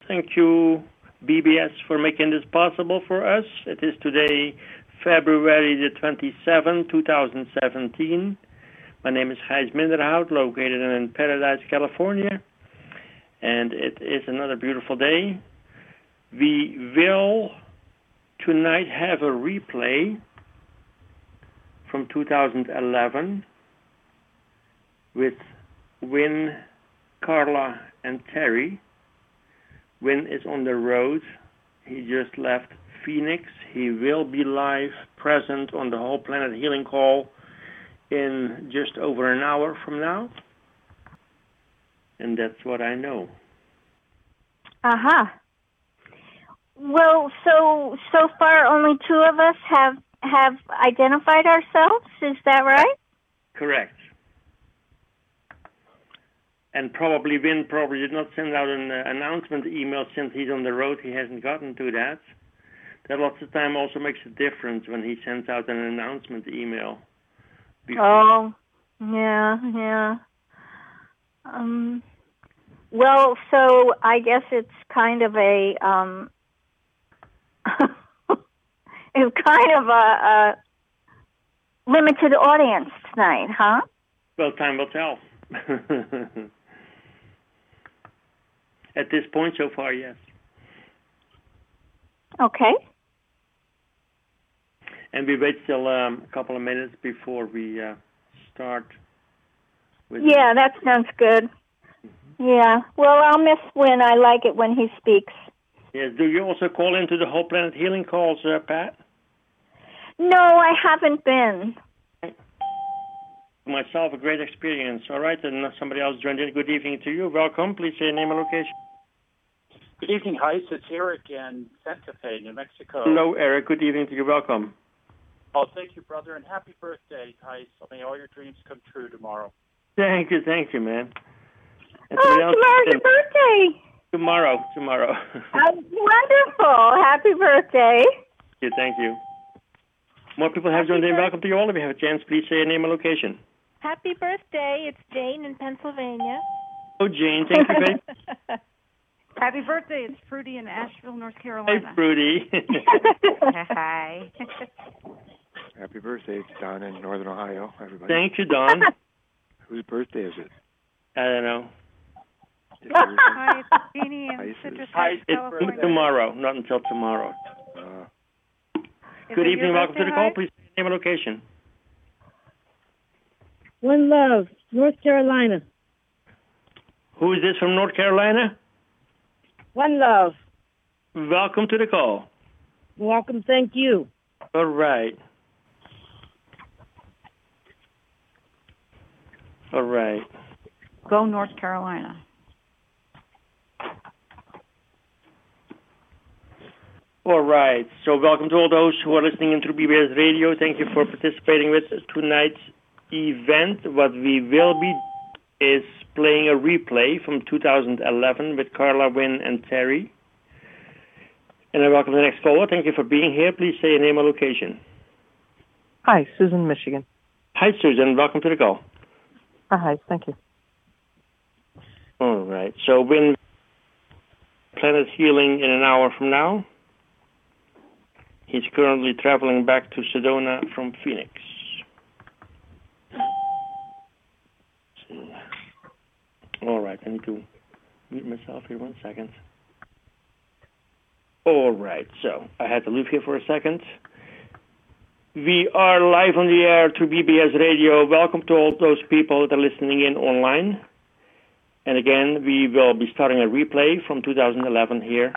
Thank you, BBS, for making this possible for us. It is today, February the 27th, 2017. My name is Gijs Minderhout, located in Paradise, California, and it is another beautiful day. We will tonight have a replay from 2011 with Win, Carla, and Terry. Win is on the road. He just left Phoenix. He will be live present on the Whole Planet Healing Call in just over an hour from now. And that's what I know. Uh-huh. Well, so far only two of us have identified ourselves. Is that right? Correct. And probably Win did not send out an announcement email since he's on the road. He hasn't gotten to that. That lots of time also makes a difference when he sends out an announcement email. Oh, yeah. Well, so I guess it's kind of a it's kind of a limited audience tonight, huh? Well, time will tell. At this point, so far, yes. Okay. And we wait still a couple of minutes before we start. Yeah, that sounds good. Mm-hmm. Yeah. Well, I'll miss Win. I like it when he speaks. Yes. Do you also call into the Whole Planet Healing calls, Pat? No, I haven't been. Myself, a great experience. All right, and somebody else joined in. Good evening to you. Welcome. Please say your name and location. Good evening, Gijs. It's Eric in Santa Fe, New Mexico. Hello, Eric. Good evening to you. Welcome. Oh, thank you, brother, and happy birthday, Gijs. May all your dreams come true tomorrow. Thank you, man. And tomorrow's your birthday. Tomorrow. Wonderful. Happy birthday. Thank you. More people have joined in. Welcome to you all. If you have a chance, please say your name and location. Happy birthday. It's Jane in Pennsylvania. Oh, Jane. Thank you, babe. Happy birthday. It's Fruity in Asheville, North Carolina. Hi, Fruity. Hi. Happy birthday. It's Don in Northern Ohio, everybody. Thank you, Don. Whose birthday is it? I don't know. Hi, it's Jeannie in Citrus Heights, California. It's tomorrow, not until tomorrow. Good evening. Welcome to the call. Please say your name and location. One Love, North Carolina. Who is this from North Carolina? One Love. Welcome to the call. Welcome. Thank you. All right. Go North Carolina. All right. So welcome to all those who are listening in through BBS Radio. Thank you for participating with tonight's event. What we will be is playing a replay from 2011 with Carla, Win, and Terry. And I welcome the next caller. Thank you for being here. Please say your name and location. Hi, Susan, Michigan. Hi, Susan. Welcome to the call. Hi, thank you. All right. So Win, Planet Healing in an hour from now. He's currently traveling back to Sedona from Phoenix. All right, I need to mute myself here 1 second. All right, so I had to leave here for a second. We are live on the air to BBS Radio. Welcome to all those people that are listening in online. And again, we will be starting a replay from 2011 here.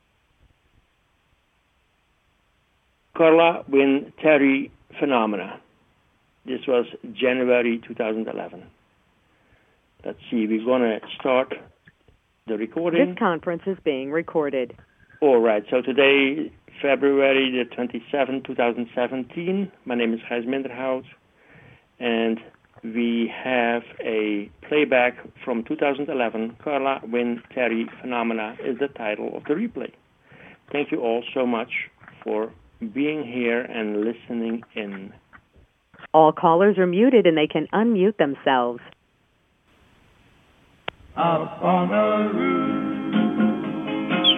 Carla, Win, Terry, Phenomena. This was January 2011. Let's see, we're going to start the recording. This conference is being recorded. All right, so today, February the 27th, 2017. My name is Gijs Minderhout, and we have a playback from 2011. Carla, Win, Terry, Phenomena is the title of the replay. Thank you all so much for being here and listening in. All callers are muted and they can unmute themselves. Up on the roof,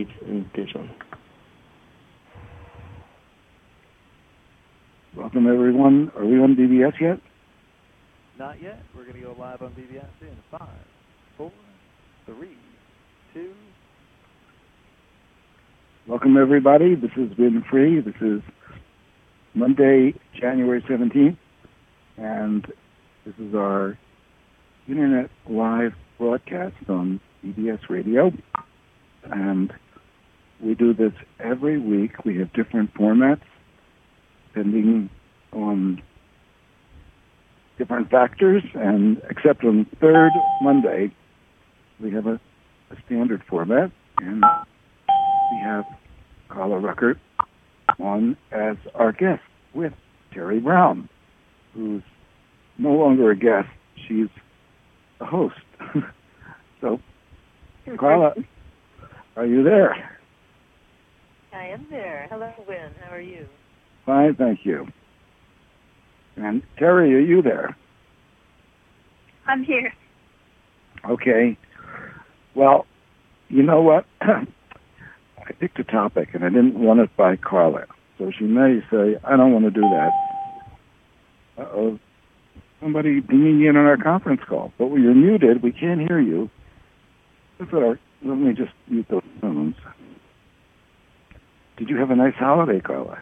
proceed in this one. Welcome, everyone. Are we on BBS yet? Not yet. We're going to go live on BBS in 5, 4, 3, 2. Welcome, everybody. This has been free. This is Monday, January 17th, and this is our Internet live broadcast on BBS Radio. And we do this every week. We have different formats depending on different factors, and except on third Monday, we have a standard format, and we have Carla Ruckert on as our guest with Terry Brown, who's no longer a guest, she's a host. So, Carla, are you there? I am there. Hello, Wynn. How are you? Fine, thank you. And Terry, are you there? I'm here. Okay. Well, you know what? I picked a topic, and I didn't run it by Carla. So she may say, I don't want to do that. Uh-oh. Somebody beaming in on our conference call. But you're muted. We can't hear you. Let me just mute those phones. Did you have a nice holiday, Carla?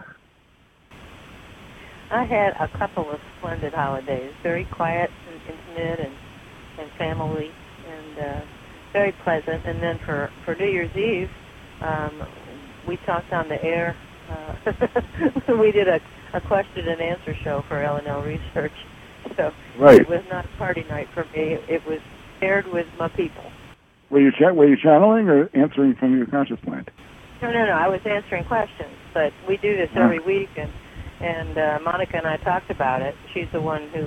I had a couple of splendid holidays, very quiet and intimate and family and very pleasant. And then for New Year's Eve, we talked on the air. We did a question and answer show for L&L Research. So right. It was not a party night for me. It was aired with my people. Were you channeling or answering from your conscious mind? No. I was answering questions, but we do this every week, and Monica and I talked about it. She's the one who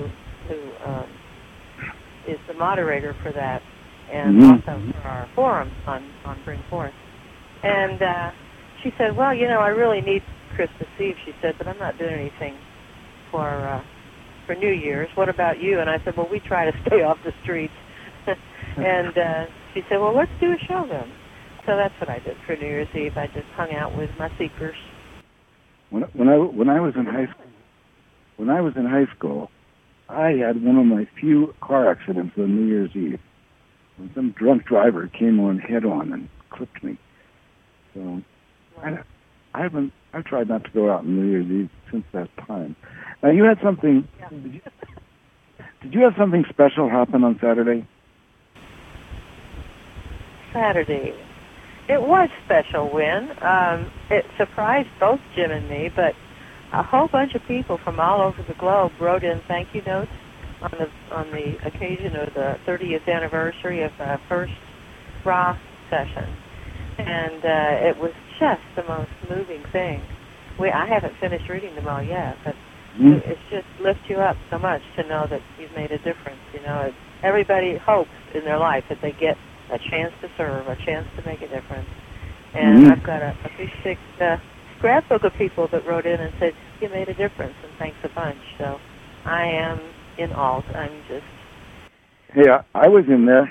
is the moderator for that, and also for our forum on Bring Forth. And she said, well, I really need Christmas Eve, she said, but I'm not doing anything for New Year's. What about you? And I said, well, we try to stay off the streets. And she said, well, let's do a show then. So that's what I did for New Year's Eve. I just hung out with my seekers. When I was in high school, I had one of my few car accidents on New Year's Eve. When some drunk driver came on head on and clipped me. So I've tried not to go out on New Year's Eve since that time. Now you had something. Yeah. Did you have something special happen on Saturday? Saturday. It was special, Wynn. It surprised both Jim and me, but a whole bunch of people from all over the globe wrote in thank you notes on the occasion of the 30th anniversary of the first Ra session. And it was just the most moving thing. I haven't finished reading them all yet, but it just lifts you up so much to know that you've made a difference. Everybody hopes in their life that they get a chance to serve, a chance to make a difference. And I've got a big, thick scrapbook of people that wrote in and said, you made a difference, and thanks a bunch. So I am in awe. I'm just... Hey, I was in there.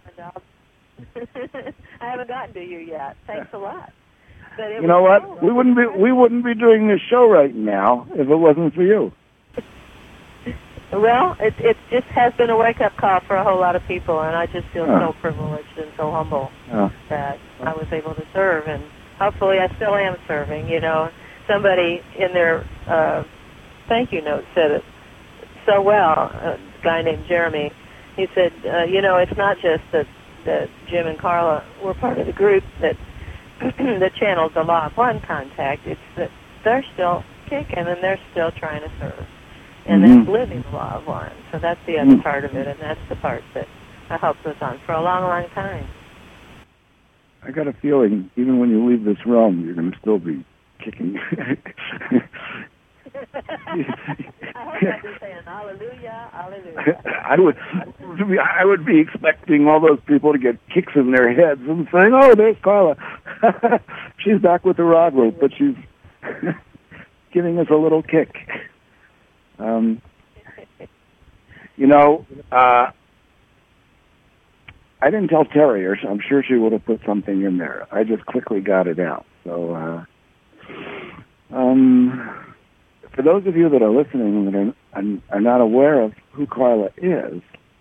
I haven't gotten to you yet. Thanks a lot. But you know what? We wouldn't be doing this show right now if it wasn't for you. Well, it just has been a wake-up call for a whole lot of people, and I just feel so privileged and so humble that I was able to serve, and hopefully I still am serving. Somebody in their thank you note said it so well, a guy named Jeremy. He said, it's not just that Jim and Carla were part of the group that channeled the Law of One contact. It's that they're still kicking and they're still trying to serve. And that's living the Law of One. So that's the other part of it, and that's the part that I hope goes on for a long, long time. I got a feeling, even when you leave this realm, you're going to still be kicking. I hope I'll be saying hallelujah, hallelujah. I would be expecting all those people to get kicks in their heads and saying, "Oh, there's Carla. She's back with the rod rope, but she's giving us a little kick." I didn't tell Terry, or I'm sure she would have put something in there. I just quickly got it out. So, for those of you that are listening that are not aware of who Carla is,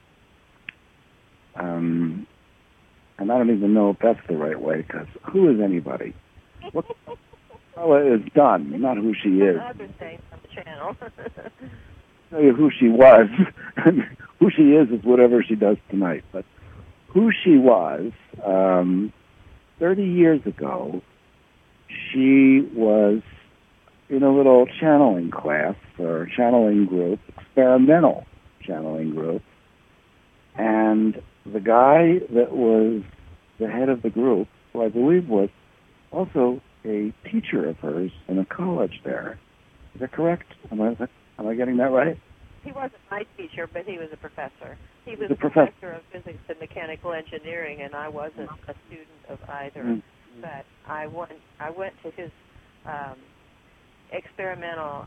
and I don't even know if that's the right way, because who is anybody? What Carla is done, not who she is. Other things on the channel. Tell you who she was. Who she is whatever she does tonight. But who she was, 30 years ago, she was in a little channeling class or channeling group, experimental channeling group, and the guy that was the head of the group, who I believe was also a teacher of hers in a college there. Is that correct? Am I getting that right? He wasn't my teacher, but he was a professor. He was a professor of physics and mechanical engineering, and I wasn't a student of either. Mm. But I went to his experimental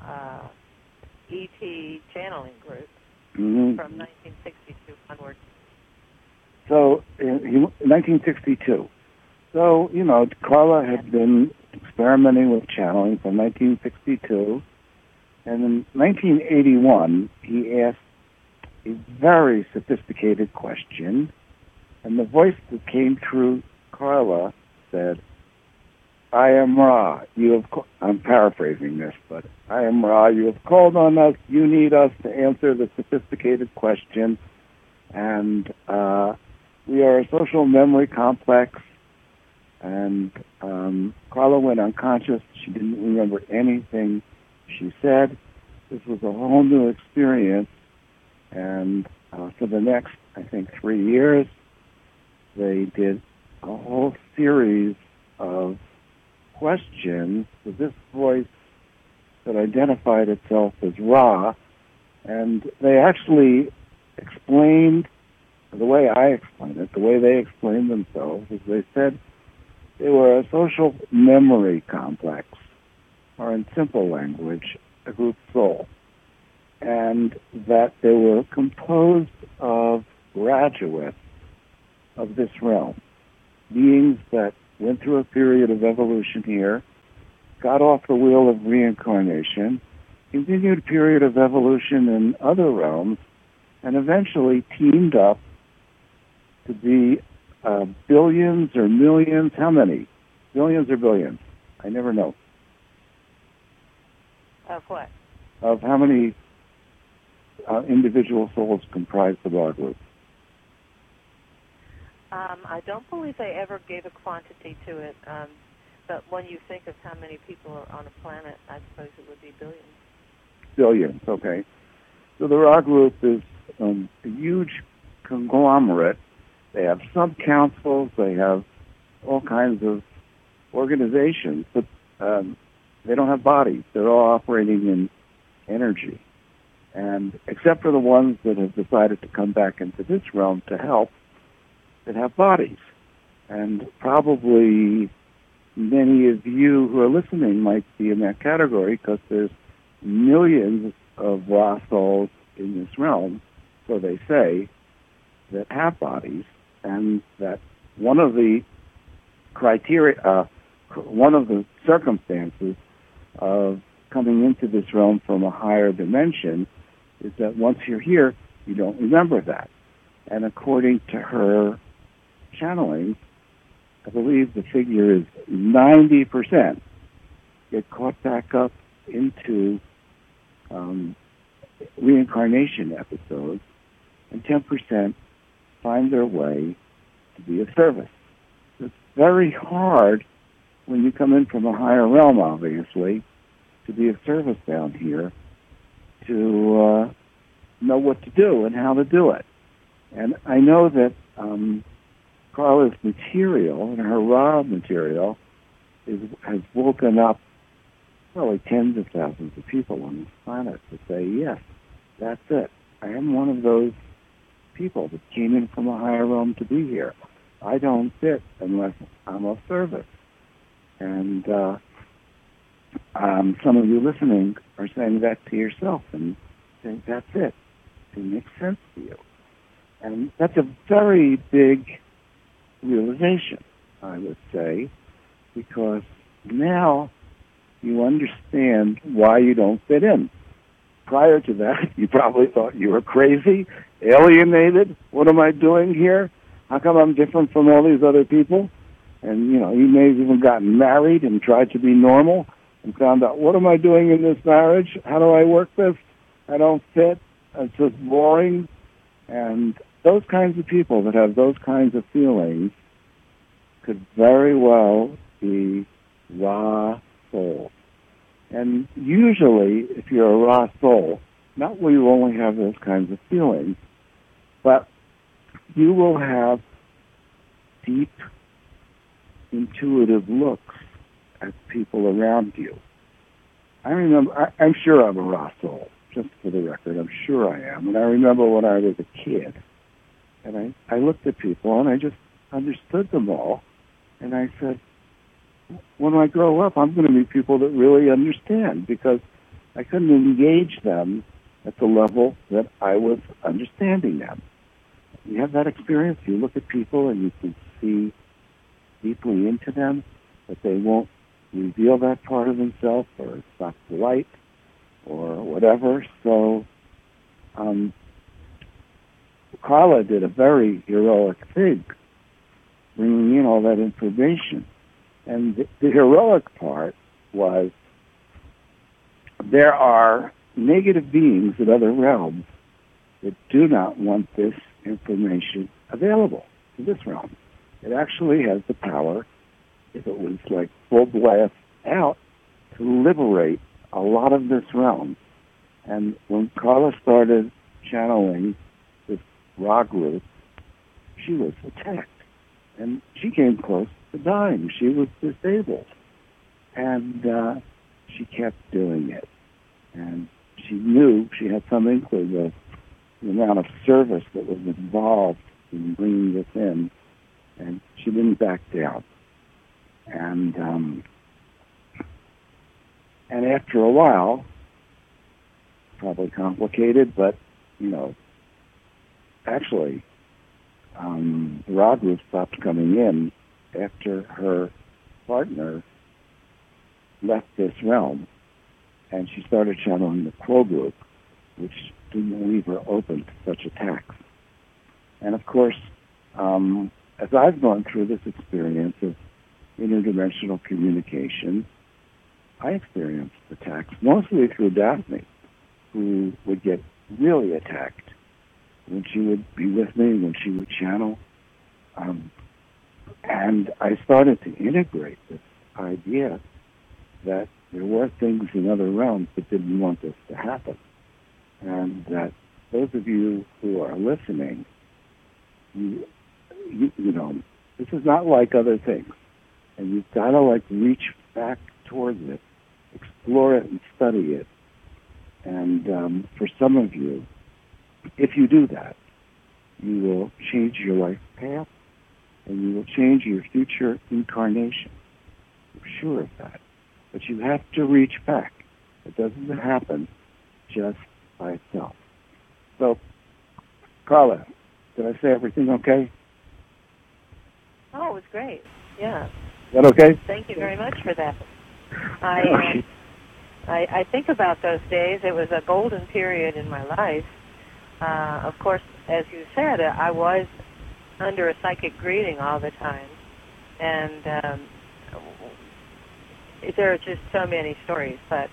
ET channeling group from 1962 onward. So, 1962. So, Carla had been experimenting with channeling from 1962. And in 1981, he asked a very sophisticated question. And the voice that came through Carla said, I am Ra. I'm paraphrasing this, but I am Ra. You have called on us. You need us to answer the sophisticated question. And we are a social memory complex. And Carla went unconscious. She didn't remember anything she said. This was a whole new experience. And for the next, I think, 3 years, they did a whole series of questions with this voice that identified itself as Ra. And they actually explained, the way I explained it, the way they explained themselves, is they said they were a social memory complex, or in simple language, a group soul, and that they were composed of graduates of this realm, beings that went through a period of evolution here, got off the wheel of reincarnation, continued a period of evolution in other realms, and eventually teamed up to be billions or millions. How many? Billions or billions? I never know. Of what? Of how many individual souls comprise the Ra group? I don't believe they ever gave a quantity to it, but when you think of how many people are on a planet, I suppose it would be billions. Billions, okay. So the Ra group is a huge conglomerate. They have sub-councils, they have all kinds of organizations, but they don't have bodies. They're all operating in energy. And except for the ones that have decided to come back into this realm to help, that have bodies. And probably many of you who are listening might be in that category because there's millions of Ra souls in this realm, so they say, that have bodies, and that one of the criteria, one of the circumstances of coming into this realm from a higher dimension is that once you're here, you don't remember that. And according to her channeling, I believe the figure is 90% get caught back up into reincarnation episodes, and 10% find their way to be of service. It's very hard when you come in from a higher realm, obviously, to be of service down here, to know what to do and how to do it. And I know that Carla's material and her Ra material has woken up probably tens of thousands of people on this planet to say, yes, that's it. I am one of those people that came in from a higher realm to be here. I don't fit unless I'm of service. And some of you listening are saying that to yourself and saying, that's it. It makes sense to you. And that's a very big realization, I would say, because now you understand why you don't fit in. Prior to that, you probably thought you were crazy, alienated. What am I doing here? How come I'm different from all these other people? And, you may have even gotten married and tried to be normal and found out, what am I doing in this marriage? How do I work this? I don't fit. It's just boring. And those kinds of people that have those kinds of feelings could very well be raw souls. And usually, if you're a raw soul, not will you only have those kinds of feelings, but you will have deep, intuitive looks at people around you. I remember, I'm sure I'm a raw soul, just for the record. I'm sure I am. And I remember when I was a kid, and I looked at people, and I just understood them all. And I said, when I grow up, I'm going to meet people that really understand, because I couldn't engage them at the level that I was understanding them. You have that experience. You look at people and you can see deeply into them, but they won't reveal that part of themselves, or it's not polite, or whatever. So Carla did a very heroic thing, bringing in all that information. And the heroic part was there are negative beings in other realms that do not want this information available to this realm. It actually has the power, if it was like full blast out, to liberate a lot of this realm. And when Carla started channeling this raw group, she was attacked. And she came close to dying. She was disabled. And she kept doing it. And she knew, she had some inkling of the amount of service that was involved in bringing this in. And she didn't back down. And after a while, probably complicated, but, actually, the raw group stopped coming in after her partner left this realm, and she started channeling the Crow group, which didn't leave her open to such attacks. And of course, as I've gone through this experience of interdimensional communication, I experienced attacks, mostly through Daphne, who would get really attacked when she would be with me, when she would channel. And I started to integrate this idea that there were things in other realms that didn't want this to happen. And that those of you who are listening, you know, this is not like other things. And you've got to, reach back towards it, explore it and study it. And for some of you, if you do that, you will change your life path and you will change your future incarnation. I'm sure of that. But you have to reach back. It doesn't happen just by itself. So, Carla, did I say everything okay? Oh, it was great. Yeah. Is that okay? Thank you very much for that. I think about those days. It was a golden period in my life. Of course, as you said, I was under a psychic greeting all the time. And there are just so many stories, but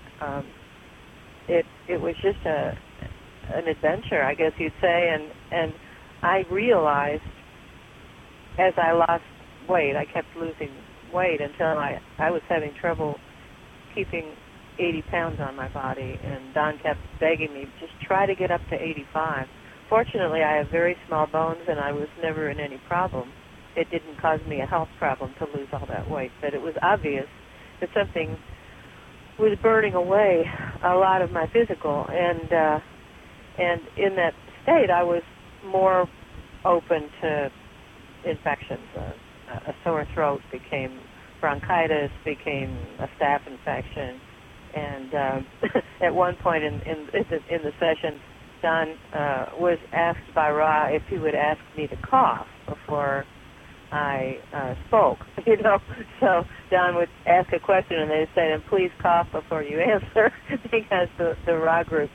it was just an adventure, I guess you'd say. And I realized as I lost weight, I kept losing weight until I was having trouble keeping 80 pounds on my body, and Don kept begging me, just try to get up to 85. Fortunately, I have very small bones, and I was never in any problem. It didn't cause me a health problem to lose all that weight, but it was obvious that something was burning away a lot of my physical, and in that state, I was more open to infections. A sore throat became bronchitis, became a staph infection, and at one point in the session, Don was asked by Ra if he would ask me to cough before I spoke, you know. So Don would ask a question, and they'd say, "And please cough before you answer," because the Ra group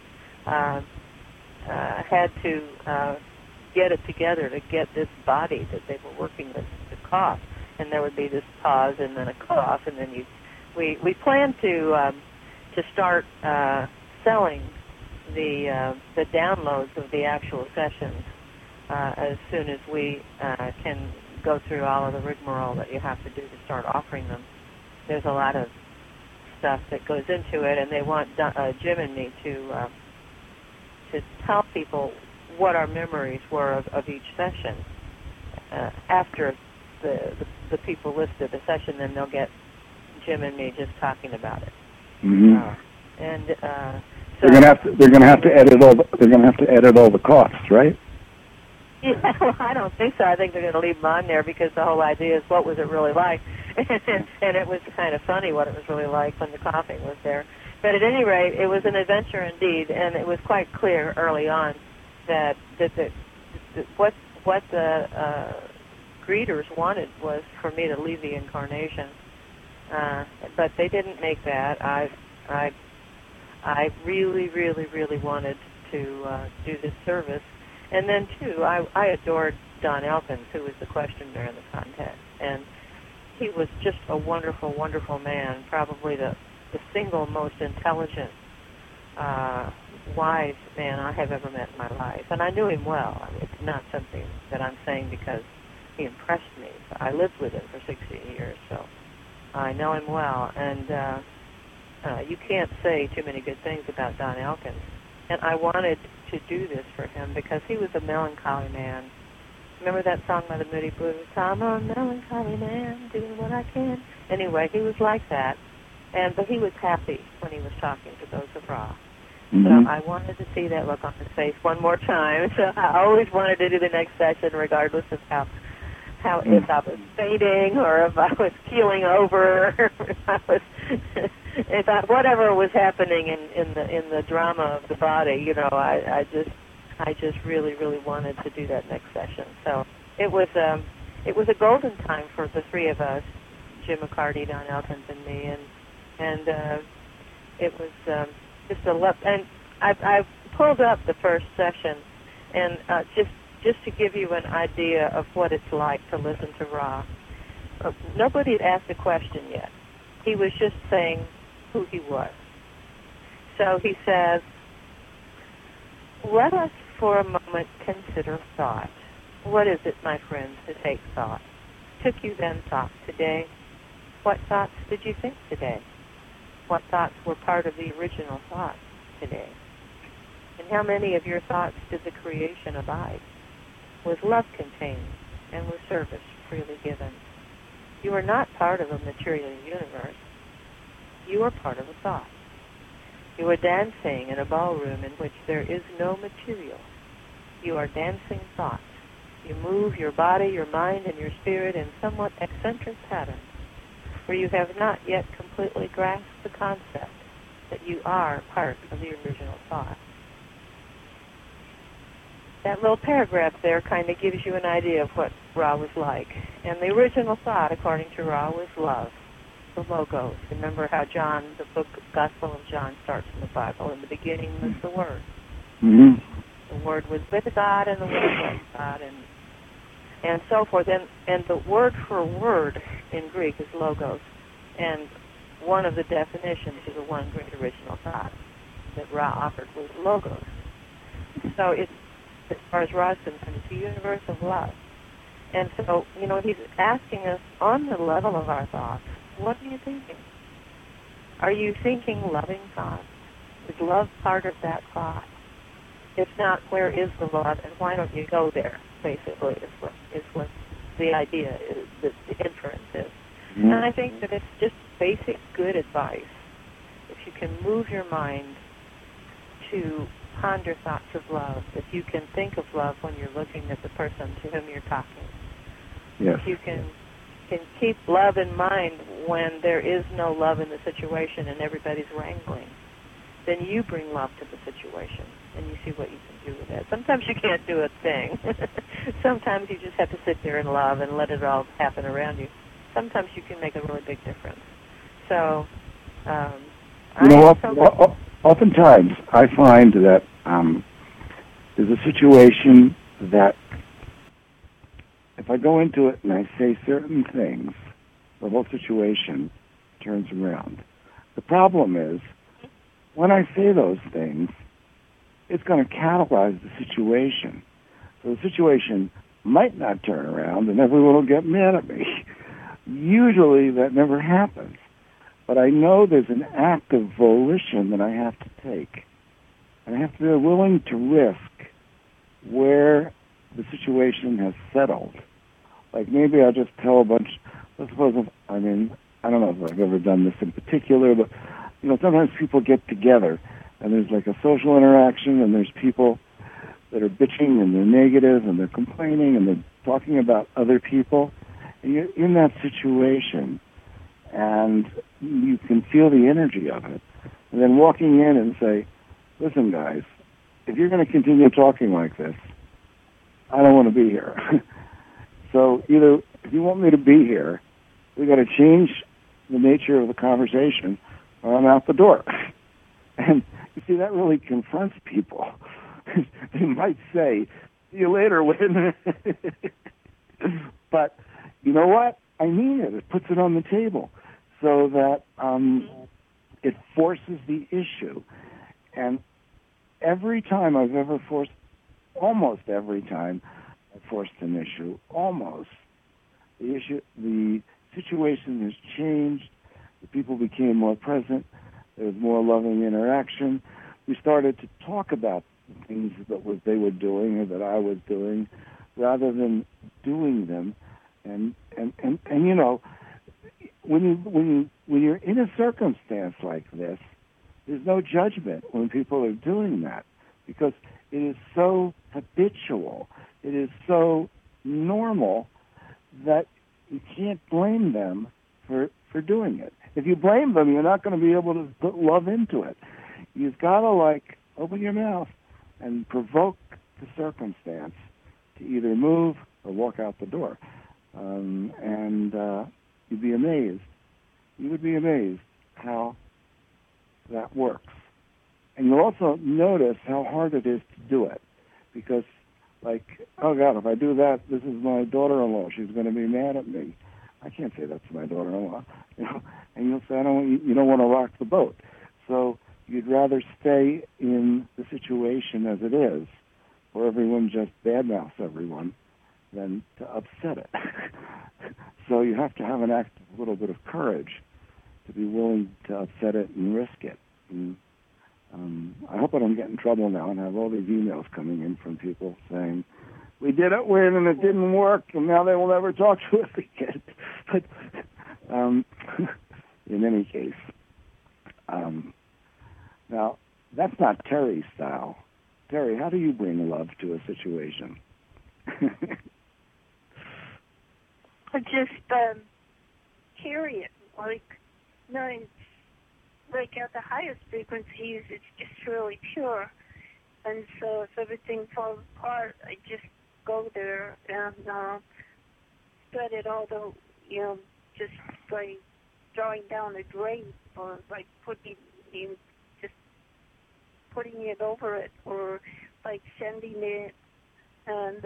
had to get it together to get this body that they were working with to cough. And there would be this pause and then a cough, and then we planned to start selling the downloads of the actual sessions as soon as we can go through all of the rigmarole that you have to do to start offering them. There's a lot of stuff that goes into it, and they want Jim and me to tell people what our memories were of each session. After the people listed the session, then they'll get Jim and me just talking about it. Mm-hmm. So they're gonna have to edit all the coughs, right? Yeah, well, I don't think so. I think they're going to leave them on there because the whole idea is what was it really like, and it was kind of funny what it was really like when the coughing was there. But at any rate, it was an adventure indeed, and it was quite clear early on that what the greeters wanted was for me to leave the incarnation, but they didn't make that. I really, really, really wanted to do this service. And then, too, I adored Don Elkins, who was the questioner in the contest. And he was just a wonderful, wonderful man, probably the single most intelligent, wise man I have ever met in my life. And I knew him well. I mean, it's not something that I'm saying because he impressed me. I lived with him for 16 years, so I know him well. And you can't say too many good things about Don Elkins. And I wanted to do this for him because he was a melancholy man. Remember that song by the Moody Blues? I'm a melancholy man, doing what I can. Anyway, he was like that. But he was happy when he was talking to those of Ra. Mm-hmm. So I wanted to see that look on his face one more time. So I always wanted to do the next session regardless of how if I was fainting or if I was keeling over, or if whatever was happening in the drama of the body, you know, I just really, really wanted to do that next session. So it was a golden time for the three of us, Jim McCarty, Don Elkins, and me, and it was just a love. And I pulled up the first session, and just to give you an idea of what it's like to listen to Ra. Nobody had asked a question yet. He was just saying who he was. So he says, let us for a moment consider thought. What is it, my friends, to take thought? Took you then thought today? What thoughts did you think today? What thoughts were part of the original thought today? And how many of your thoughts did the creation abide? Was love contained, and was service freely given? You are not part of a material universe. You are part of a thought. You are dancing in a ballroom in which there is no material. You are dancing thoughts. You move your body, your mind, and your spirit in somewhat eccentric patterns, where you have not yet completely grasped the concept that you are part of the original thought. That little paragraph there kind of gives you an idea of what Ra was like. And the original thought, according to Ra, was love, the Logos. Remember how John, the book Gospel of John, starts in the Bible. In the beginning was the Word. Mm-hmm. The Word was with God, and the Word was God, and so forth. And the word for word in Greek is Logos. And one of the definitions of the one great original thought that Ra offered was Logos. So it's, as far as Ra is concerned, it's a universe of love. And so, you know, he's asking us on the level of our thoughts, what are you thinking? Are you thinking loving thoughts? Is love part of that thought? If not, where is the love, and why don't you go there, basically, is what the idea is, the inference is. Mm-hmm. And I think that it's just basic good advice. If you can move your mind to ponder thoughts of love, if you can think of love when you're looking at the person to whom you're talking, yes. If you can keep love in mind when there is no love in the situation and everybody's wrangling, then you bring love to the situation, and you see what you can do with it. Sometimes you can't do a thing. Sometimes you just have to sit there and love and let it all happen around you. Sometimes you can make a really big difference. So, oftentimes I find that there's a situation that if I go into it and I say certain things, the whole situation turns around. The problem is, when I say those things, it's going to catalyze the situation. So the situation might not turn around and everyone will get mad at me. Usually that never happens. But I know there's an act of volition that I have to take. And I have to be willing to risk where the situation has settled. Like maybe I'll just tell a bunch, let's suppose, I don't know if I've ever done this in particular, but sometimes people get together and there's like a social interaction and there's people that are bitching and they're negative and they're complaining and they're talking about other people. And you're in that situation and you can feel the energy of it. And then walking in and say, listen guys, if you're going to continue talking like this, I don't want to be here. So either if you want me to be here, we got to change the nature of the conversation or I'm out the door. And you see, that really confronts people. They might say, see you later, Win. But you know what? I mean it. It puts it on the table so that it forces the issue. And every time I've ever forced, almost every time I've forced an issue, the situation has changed. The people became more present. There was more loving interaction. We started to talk about the things that they were doing or that I was doing, rather than doing them. And when you're in a circumstance like this, there's no judgment when people are doing that, because it is so habitual. It is so normal that you can't blame them for doing it. If you blame them, you're not going to be able to put love into it. You've got to open your mouth and provoke the circumstance to either move or walk out the door. And you'd be amazed. You would be amazed how that works. And you'll also notice how hard it is to do it. Because, oh God, if I do that, this is my daughter-in-law. She's going to be mad at me. I can't say that to my daughter-in-law. And you'll say, you don't want to rock the boat. So you'd rather stay in the situation as it is, where everyone just badmouths everyone, than to upset it. So you have to have a little bit of courage to be willing to upset it and risk it. And, I hope I don't get in trouble now and have all these emails coming in from people saying, we did it, Win, and it didn't work, and now they will never talk to us again. But in any case, now, that's not Terry's style. Terry, how do you bring love to a situation? Just carry it. At the highest frequencies, it's just really pure. And so if everything falls apart, I just go there and spread it all the, just by drawing down a drape or by putting it over it, or like sending it and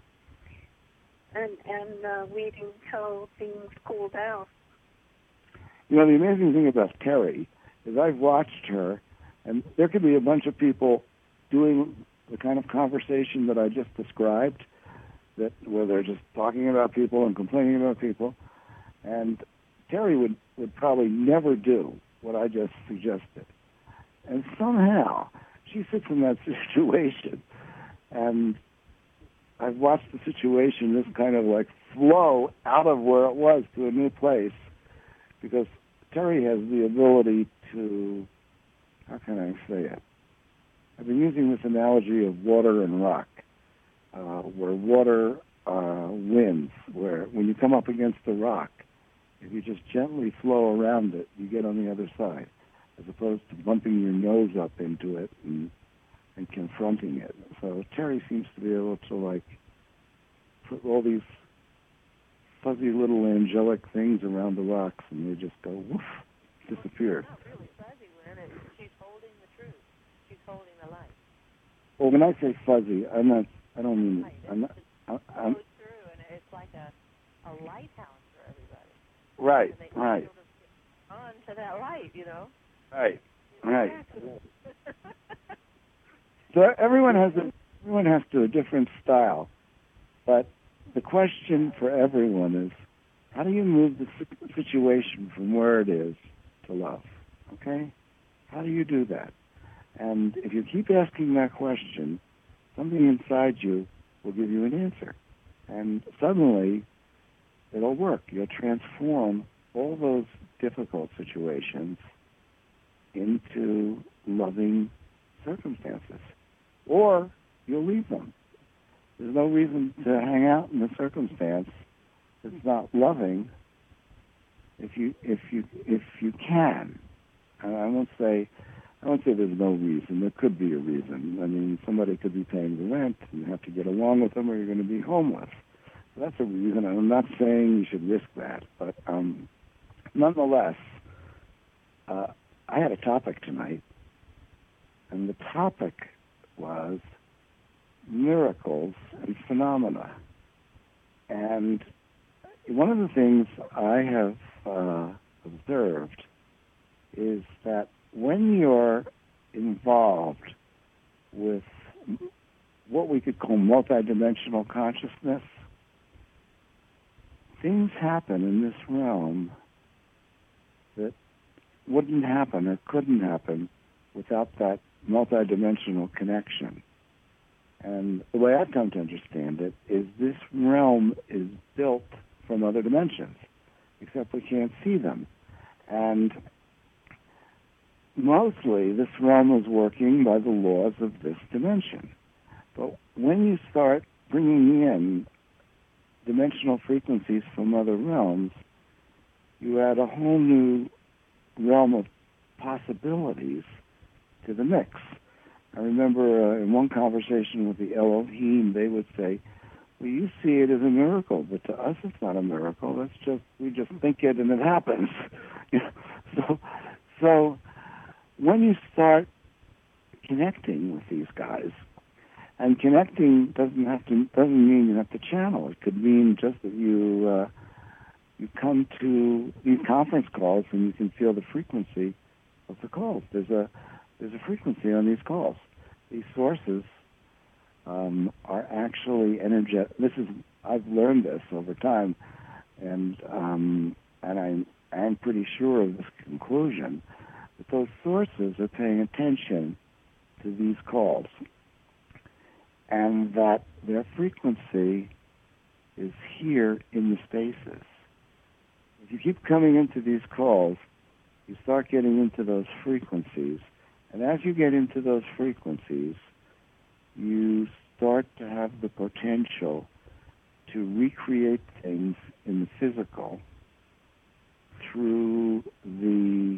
waiting until things cool down. The amazing thing about Terry is I've watched her, and there could be a bunch of people doing the kind of conversation that I just described, where they're just talking about people and complaining about people, and Terry would probably never do what I just suggested. And somehow she sits in that situation, and I've watched the situation just kind of flow out of where it was to a new place, because Terry has the ability to, how can I say it? I've been using this analogy of water and rock, where water wins, where when you come up against the rock, if you just gently flow around it, you get on the other side. as opposed to bumping your nose up into it and confronting it. So Terry seems to be able to, like, put all these fuzzy little angelic things around the rocks, and they just go woof, disappear. It's not really fuzzy, Lynn. She's holding the truth. She's holding the light. Well, when I say fuzzy, I don't mean it. I'm not. It goes through, and it's like a lighthouse for everybody. Right, and they right. On to that light, you know. Right, right. So everyone has a different style, but the question for everyone is, how do you move the situation from where it is to love? Okay? How do you do that? And if you keep asking that question, something inside you will give you an answer. And suddenly, it'll work. You'll transform all those difficult situations into loving circumstances. Or you'll leave them. There's no reason to hang out in a circumstance that's not loving if you can. And I won't say there's no reason. There could be a reason. I mean, somebody could be paying the rent, and you have to get along with them, or you're going to be homeless. So that's a reason. I'm not saying you should risk that, but nonetheless, I had a topic tonight, and the topic was miracles and phenomena. And one of the things I have observed is that when you're involved with what we could call multidimensional consciousness, things happen in this realm that wouldn't happen or couldn't happen without that multidimensional connection. And the way I've come to understand it is this realm is built from other dimensions, except we can't see them. And mostly this realm is working by the laws of this dimension. But when you start bringing in dimensional frequencies from other realms, you add a whole new realm of possibilities to the mix. I remember in one conversation with the Elohim, they would say, well, you see it as a miracle, but to us it's not a miracle. It's just, we just think it and it happens. So when you start connecting with these guys, and connecting doesn't mean you have to channel. It could mean just that you come to these conference calls and you can feel the frequency of the calls. There's a frequency on these calls. These sources are actually energetic. I've learned this over time, and I'm pretty sure of this conclusion, that those sources are paying attention to these calls, and that their frequency is here in the spaces. If you keep coming into these calls, you start getting into those frequencies, and as you get into those frequencies, you start to have the potential to recreate things in the physical through the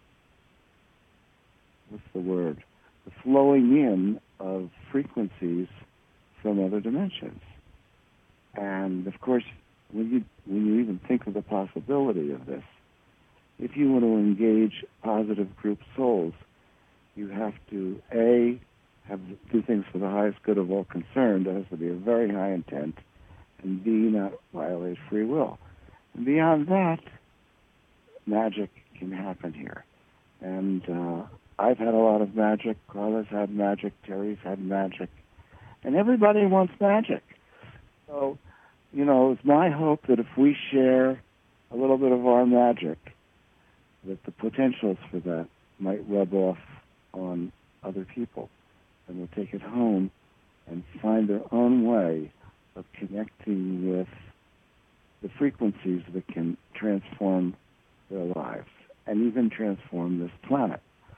flowing in of frequencies from other dimensions. And of course, when you even think of the possibility of this, if you want to engage positive group souls, you have to do things for the highest good of all concerned. There has to be a very high intent, and B, not violate free will. And beyond that, magic can happen here. And I've had a lot of magic. Carla's had magic. Terry's had magic. And everybody wants magic. So, it's my hope that if we share a little bit of our magic, that the potentials for that might rub off on other people, and will take it home and find their own way of connecting with the frequencies that can transform their lives and even transform this planet.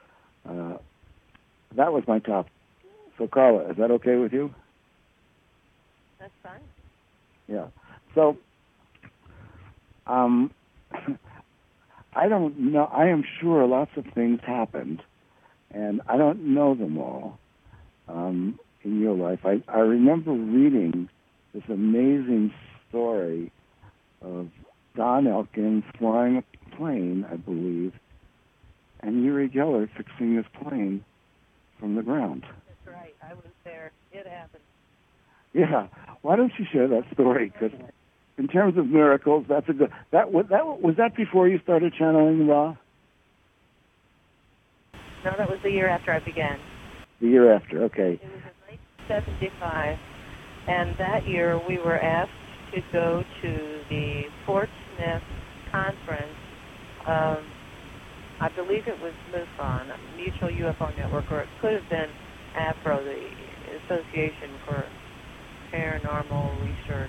That was my top. So, Carla, is that okay with you? That's fine. Yeah. So, I don't know. I am sure lots of things happened, and I don't know them all in your life. I remember reading this amazing story of Don Elkins flying a plane, I believe, and Uri Geller fixing his plane from the ground. That's right. I was there. It happened. Yeah. Why don't you share that story? Because in terms of miracles, that's a good. Was that before you started channeling Ra? No, that was the year after I began. The year after. Okay. It was in 1975, and that year we were asked to go to the Fort Smith conference. I believe it was MUFON, Mutual UFO Network, or it could have been AFRO, the Association for Paranormal Research.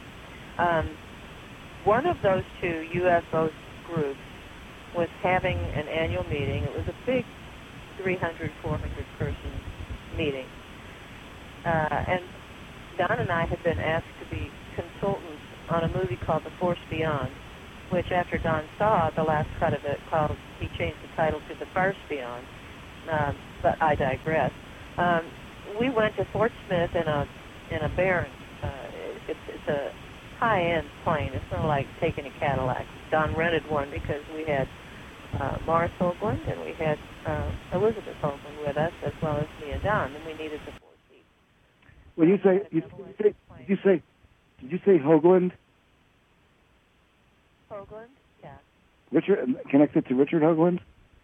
One of those two UFO groups was having an annual meeting. It was a big 300, 400 person meeting. And Don and I had been asked to be consultants on a movie called The Force Beyond, which after Don saw the last cut of it, he changed the title to The Farce Beyond, but I digress. We went to Fort Smith in a Baron. It's a high-end plane. It's sort of like taking a Cadillac. Don rented one because we had Morris Hoagland and we had Elizabeth Hoagland with us, as well as me and Don, and we needed the 4 seats. Well, did you say Hoagland? Hoagland, yeah. Richard, connected to Richard Hoagland?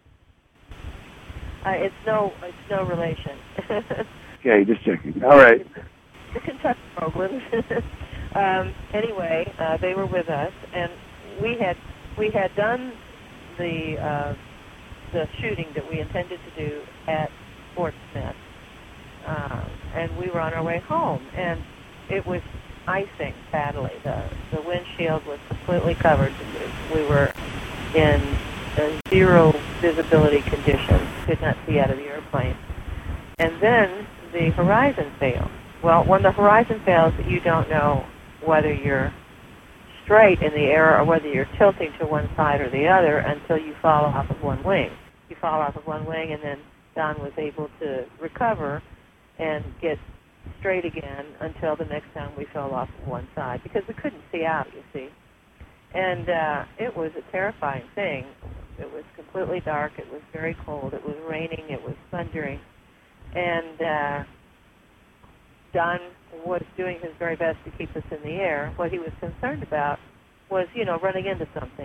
It's no relation. Okay, just checking. All right. The Kentucky Hoagland. Anyway, they were with us, and we had done the shooting that we intended to do at Fort Smith, and we were on our way home, and it was icing badly. The windshield was completely covered. We were in a zero visibility condition. Could not see out of the airplane. And then the horizon failed. Well, when the horizon fails, you don't know whether you're straight in the air or whether you're tilting to one side or the other until you fall off of one wing. You fall off of one wing, and then Don was able to recover and get straight again until the next time we fell off of one side, because we couldn't see out, you see. And it was a terrifying thing. It was completely dark. It was very cold. It was raining. It was thundering. And Don was doing his very best to keep us in the air. What he was concerned about was, running into something,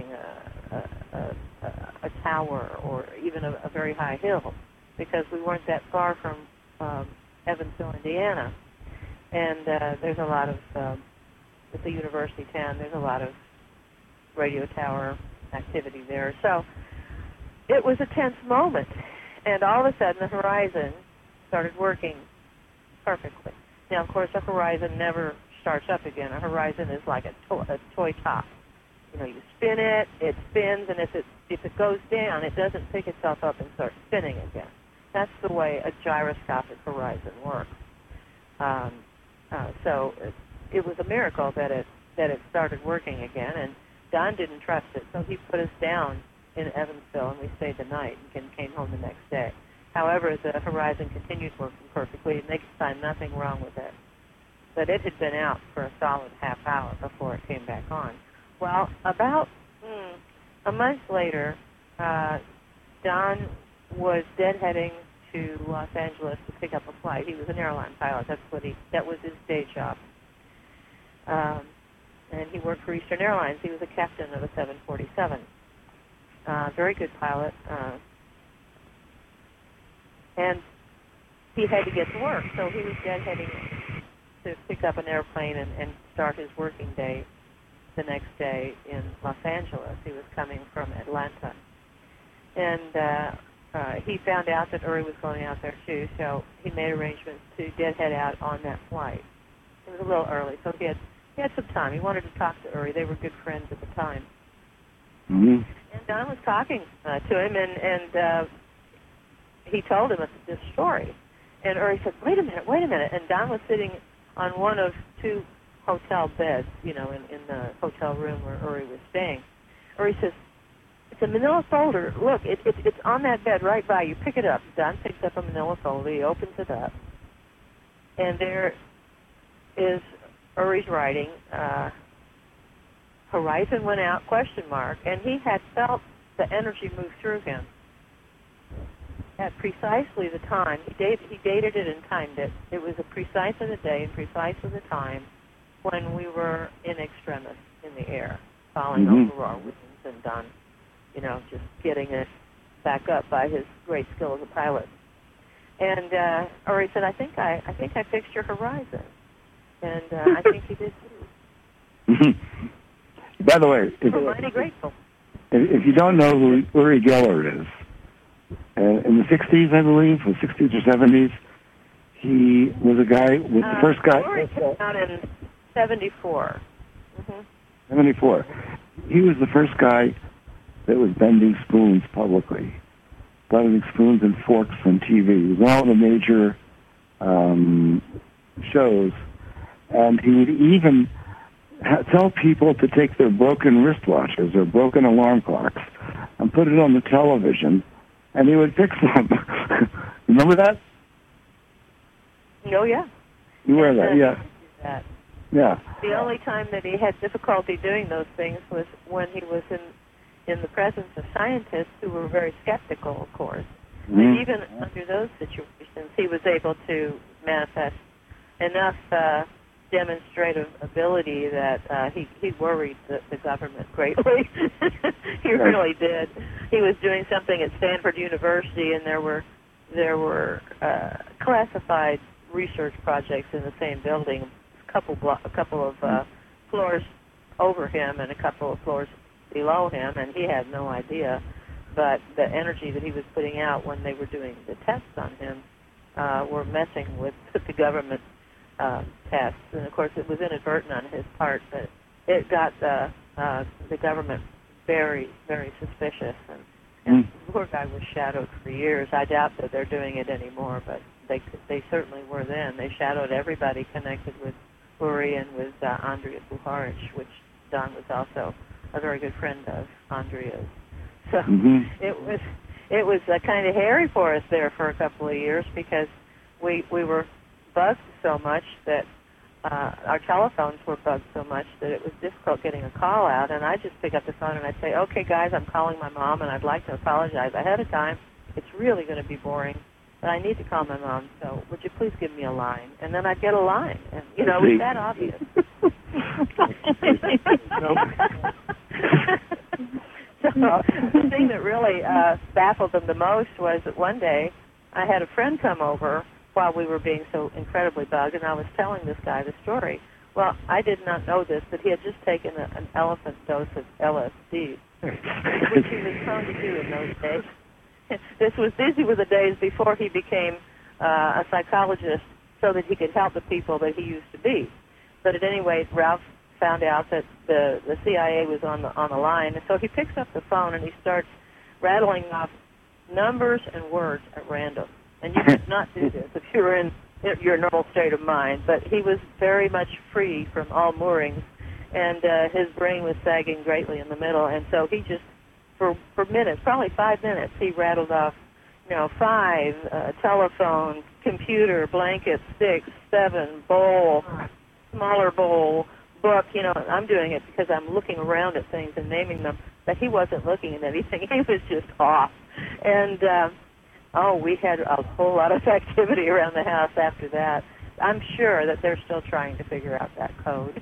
a tower or even a very high hill, because we weren't that far from Evansville, Indiana. And there's a lot of, it's a university town, there's a lot of radio tower activity there. So it was a tense moment. And all of a sudden the horizon started working perfectly. Now, of course, a horizon never starts up again. A horizon is like a toy top. You spin it, it spins, and if it goes down, it doesn't pick itself up and start spinning again. That's the way a gyroscopic horizon works. So it was a miracle that it started working again, and Don didn't trust it, so he put us down in Evansville, and we stayed the night and came home the next day. However, the horizon continued working perfectly, and they could find nothing wrong with it. But it had been out for a solid half hour before it came back on. Well, about a month later, Don was deadheading to Los Angeles to pick up a flight. He was an airline pilot. That was his day job. And he worked for Eastern Airlines. He was a captain of a 747. Very good pilot. And he had to get to work, so he was deadheading to pick up an airplane and start his working day the next day in Los Angeles. He was coming from Atlanta. And he found out that Uri was going out there too, so he made arrangements to deadhead out on that flight. It was a little early, so he had some time. He wanted to talk to Uri. They were good friends at the time. Mm-hmm. And Don was talking to him, and he told him this story. And Uri said, wait a minute. And Don was sitting on one of two hotel beds, in the hotel room where Uri was staying. Uri says, It's a manila folder. Look, it's on that bed right by you. Pick it up. Don picks up a manila folder. He opens it up. And there is Uri's writing, horizon went out, ? And he had felt the energy move through him at precisely the time. He dated it and timed it. It was precisely the day and precisely the time when we were in extremis in the air, falling over our wings and Don, just getting us back up by his great skill as a pilot. And Uri said, I think I fixed your horizon. And I think he did too. By the way, I'm mighty grateful. If you don't know who Uri Geller is, in the 60s, I believe, the 60s or 70s, he was a guy, was the first guy. Uri came out in 74. 74. He was the first guy that was bending spoons publicly. Bending spoons and forks on TV. It was all the major shows. And he would even tell people to take their broken wristwatches or broken alarm clocks and put it on the television, and he would fix them. Remember that? Oh, yeah. You were that, yeah. That. Yeah. The only time that he had difficulty doing those things was when he was in the presence of scientists who were very skeptical, of course. And even under those situations, he was able to manifest enough demonstrative ability that he worried the government greatly. He really did. He was doing something at Stanford University, and there were classified research projects in the same building, a couple of floors over him and a couple of floors below him, and he had no idea. But the energy that he was putting out when they were doing the tests on him were messing with the government tests. And, of course, it was inadvertent on his part, but it got the government very, very suspicious. And the poor guy was shadowed for years. I doubt that they're doing it anymore, but they certainly were then. They shadowed everybody connected with Uri and with Andrea Buharic, which Don was also a very good friend of Andrea's. So it was kind of hairy for us there for a couple of years because we were bugged so much that our telephones were bugged so much that it was difficult getting a call out. And I just pick up the phone and I'd say, okay, guys, I'm calling my mom and I'd like to apologize ahead of time. It's really going to be boring, but I need to call my mom, so would you please give me a line? And then I'd get a line. And, it was that obvious. So the thing that really baffled them the most was that one day I had a friend come over while we were being so incredibly bugged, and I was telling this guy the story. Well, I did not know this, but he had just taken an elephant dose of LSD, which he was prone to do in those days. These were the days before he became a psychologist so that he could help the people that he used to be. But at any rate, Ralph found out that the CIA was on the line, and so he picks up the phone and he starts rattling off numbers and words at random. And you could not do this if you were in your normal state of mind, but he was very much free from all moorings, and his brain was sagging greatly in the middle, and so he just, for minutes, probably 5 minutes, he rattled off, 5, telephone, computer, blanket, 6, 7, bowl, smaller bowl, book. I'm doing it because I'm looking around at things and naming them, but he wasn't looking at anything. He was just off. And, we had a whole lot of activity around the house after that. I'm sure that they're still trying to figure out that code.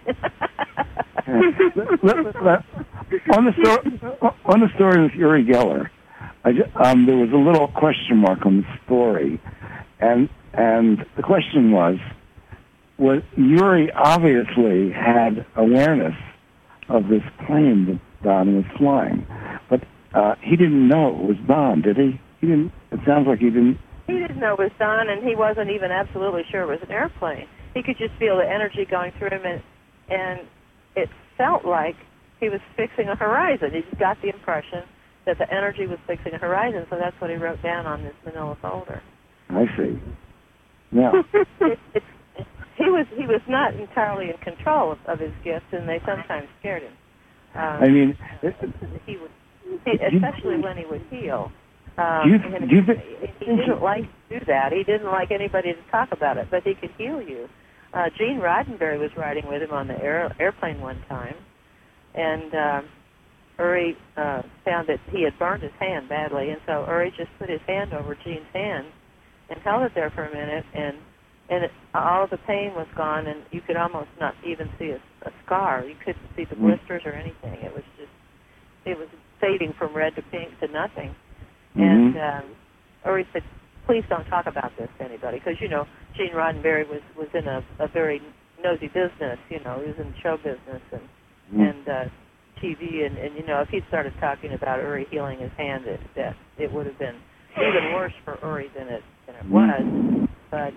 On the story with Uri Geller, there was a little question mark on the story, and the question was Uri obviously had awareness of this plane that Don was flying, but he didn't know it was Don, did he? He didn't. It sounds like he didn't. He didn't know it was Don, and he wasn't even absolutely sure it was an airplane. He could just feel the energy going through him, and it felt like he was fixing a horizon. He just got the impression that the energy was fixing a horizon, so that's what he wrote down on this manila folder. I see. Yeah. He was not entirely in control of his gifts, and they sometimes scared him. I mean, he would especially when he would heal. He didn't like to do that. He didn't like anybody to talk about it, but he could heal you. Gene Roddenberry was riding with him on the airplane one time, and Uri found that he had burned his hand badly, and so Uri just put his hand over Gene's hand and held it there for a minute, and all the pain was gone, and you could almost not even see a scar. You couldn't see the blisters or anything. It was fading from red to pink to nothing. And Uri said, please don't talk about this to anybody, because, you know, Gene Roddenberry was in a very nosy business, you know, he was in show business and TV, and, you know, if he'd started talking about Uri healing his hand, it would have been even worse for Uri than it was. But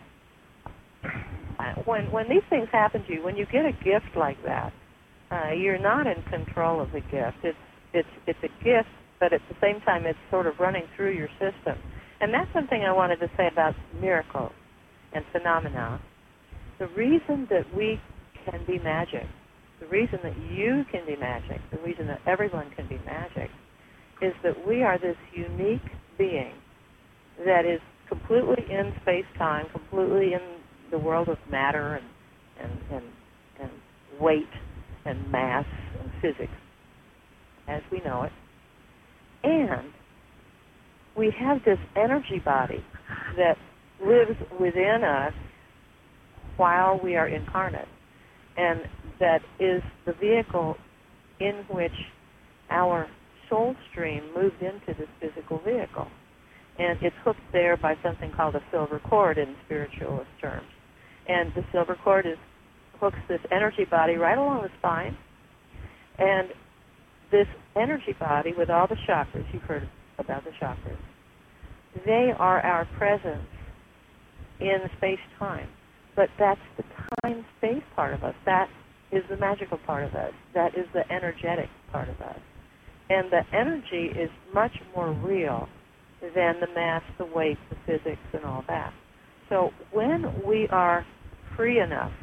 when these things happen to you, when you get a gift like that, you're not in control of the gift. It's a gift, but at the same time, it's sort of running through your system. And that's something I wanted to say about miracles and phenomena. The reason that we can be magic, the reason that you can be magic, the reason that everyone can be magic, is that we are this unique being that is completely in space-time, completely in the world of matter and weight and mass and physics as we know it. And we have this energy body that lives within us while we are incarnate, and that is the vehicle in which our soul stream moves into this physical vehicle. And it's hooked there by something called a silver cord in spiritualist terms. And the silver cord hooks this energy body right along the spine. And this energy body with all the chakras, you've heard about the chakras, they are our presence in space-time. But that's the time-space part of us. That is the magical part of us. That is the energetic part of us. And the energy is much more real than the mass, the weight, the physics, and all that. So when we are free enough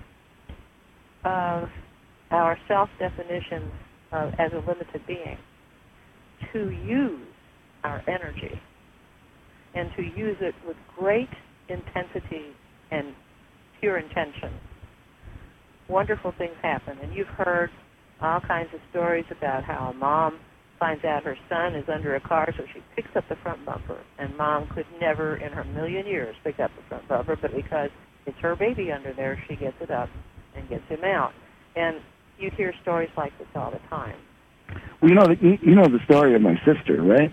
of our self-definitions as a limited being to use our energy and to use it with great intensity and pure intention, wonderful things happen. And you've heard all kinds of stories about how a mom finds out her son is under a car, so she picks up the front bumper. And Mom could never in her million years pick up the front bumper, but because it's her baby under there, she gets it up and gets him out. And you hear stories like this all the time. Well, you know the story of my sister, right?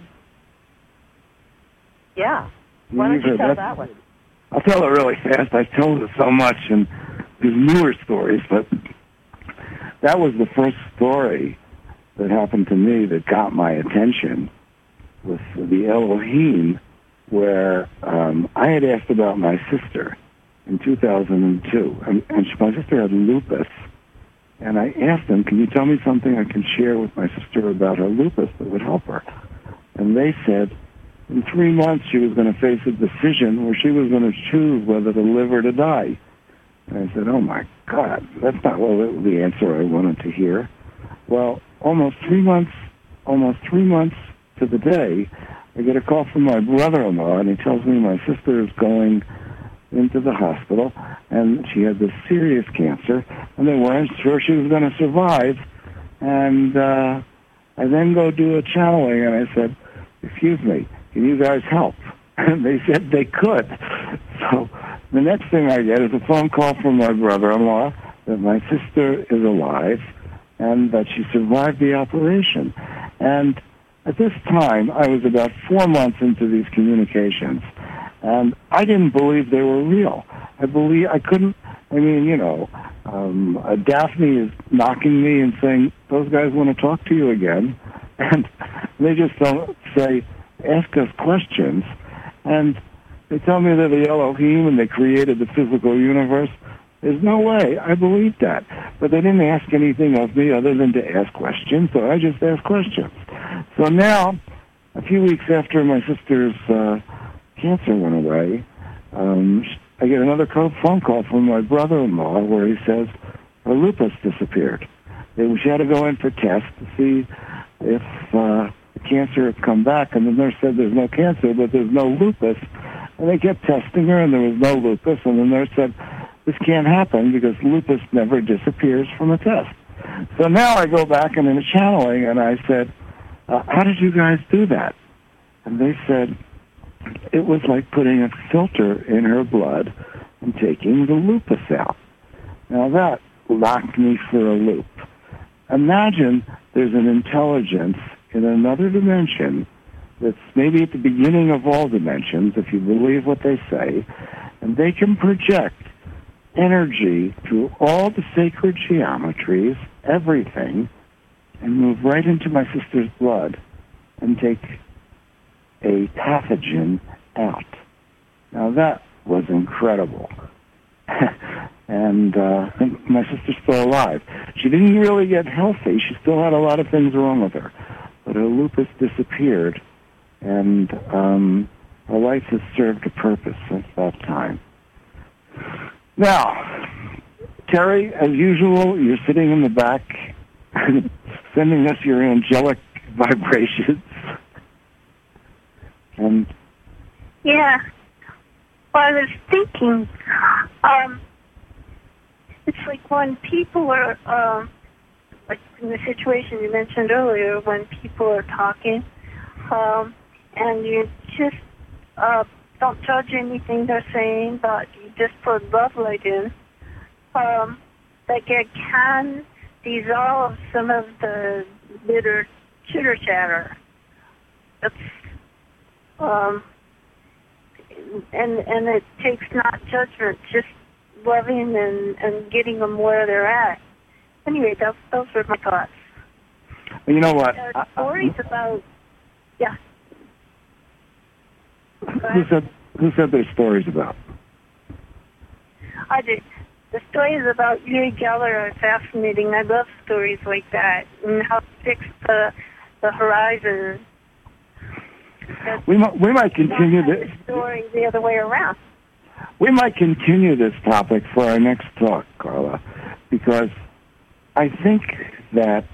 Yeah. Why don't you tell that one? I'll tell it really fast. I've told it so much in these newer stories, but that was the first story that happened to me that got my attention with the Elohim, where I had asked about my sister in 2002, and my sister had lupus, and I asked them, can you tell me something I can share with my sister about her lupus that would help her? And they said in 3 months she was going to face a decision where she was going to choose whether to live or to die. And I said, oh my God, that's not the answer I wanted to hear. Well, almost 3 months to the day, I get a call from my brother-in-law, and he tells me my sister is going into the hospital, and she had this serious cancer, and they weren't sure she was going to survive. And I then go do a channeling, and I said, excuse me, can you guys help? And they said they could. So the next thing I get is a phone call from my brother-in-law that my sister is alive and that she survived the operation. And at this time, I was about 4 months into these communications, and I didn't believe they were real. Daphne is knocking me and saying, those guys want to talk to you again. And they just don't say, ask us questions. And they tell me they're the Elohim and they created the physical universe. There's no way. I believe that. But they didn't ask anything of me other than to ask questions, so I just asked questions. So now, a few weeks after my sister's cancer went away, I get another phone call from my brother-in-law where he says her lupus disappeared. She had to go in for tests to see if cancer had come back, and the nurse said there's no cancer, but there's no lupus. And they kept testing her, and there was no lupus, and the nurse said, this can't happen because lupus never disappears from a test. So now I go back and in a channeling, and I said, how did you guys do that? And they said, it was like putting a filter in her blood and taking the lupus out. Now that locked me for a loop. Imagine there's an intelligence in another dimension that's maybe at the beginning of all dimensions, if you believe what they say, and they can project energy through all the sacred geometries, everything, and move right into my sister's blood and take a pathogen out. Now that was incredible. And my sister's still alive. She didn't really get healthy. She still had a lot of things wrong with her. But her lupus disappeared, and her life has served a purpose since that time. Now, Terry, as usual, you're sitting in the back sending us your angelic vibrations. And yeah. Well, I was thinking, it's like when people are, like in the situation you mentioned earlier, when people are talking, and you just don't judge anything they're saying, but you just put love light in, that it can dissolve some of the bitter chitter-chatter. It's, and it takes not judgment, just loving and getting them where they're at. Anyway, those were my thoughts. You know what? Stories about, yeah. Who said there's stories about? I did. The stories about Uri Geller are fascinating. I love stories like that and how to fix the horizon. We might continue this story the other way around. We might continue this topic for our next talk, Carla, because I think that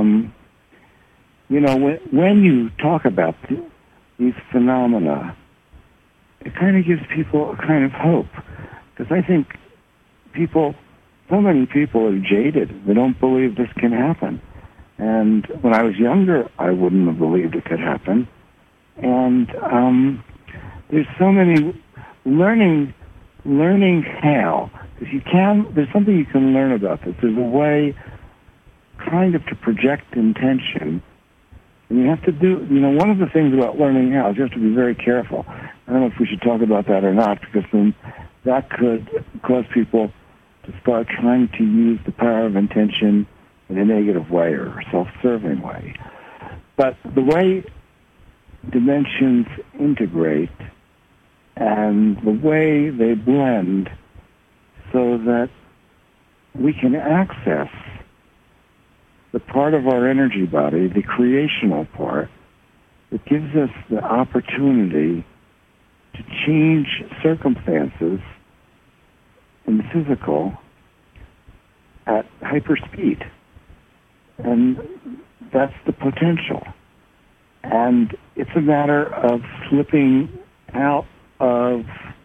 when you talk about these phenomena, it kind of gives people a kind of hope, because I think so many people are jaded. They don't believe this can happen. And when I was younger, I wouldn't have believed it could happen. And there's so many learning how, because there's something you can learn about this. There's a way kind of to project intention. And you have to do, one of the things about learning how is you have to be very careful. I don't know if we should talk about that or not, because then that could cause people to start trying to use the power of intention in a negative way or a self-serving way. But the way dimensions integrate and the way they blend so that we can access the part of our energy body, the creational part, that gives us the opportunity to change circumstances in the physical at hyperspeed. And that's the potential. And it's a matter of slipping out of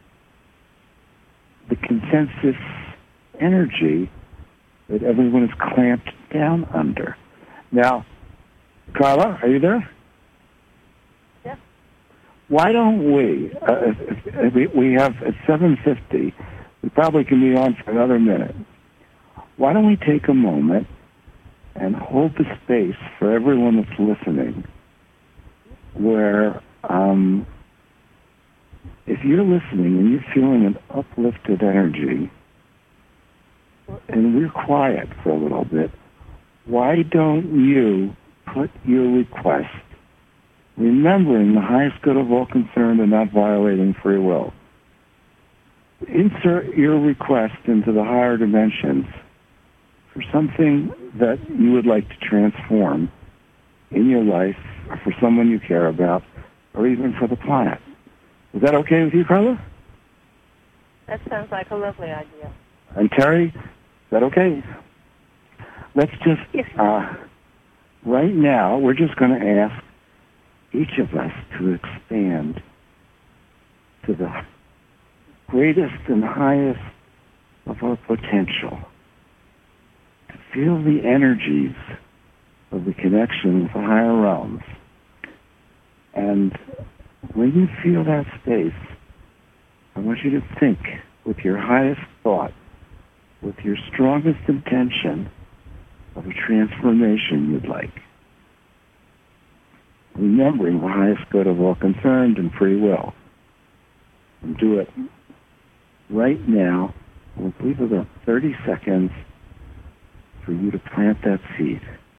the consensus energy that everyone is clamped down under. Now, Carla, are you there? Yeah. Why don't we have at 7:50, we probably can be on for another minute. Why don't we take a moment and hold the space for everyone that's listening, where if you're listening and you're feeling an uplifted energy, and we're quiet for a little bit, why don't you put your request, remembering the highest good of all concerned and not violating free will, insert your request into the higher dimensions for something that you would like to transform in your life, or for someone you care about, or even for the planet. Is that okay with you, Carla? That sounds like a lovely idea. And Terry, is that okay? Let's just, right now, we're just going to ask each of us to expand to the greatest and highest of our potential, to feel the energies of the connection with the higher realms. And when you feel that space, I want you to think with your highest thought, with your strongest intention of a transformation you'd like, remembering the highest good of all concerned and free will. And do it right now. We'll leave about 30 seconds for you to plant that seed.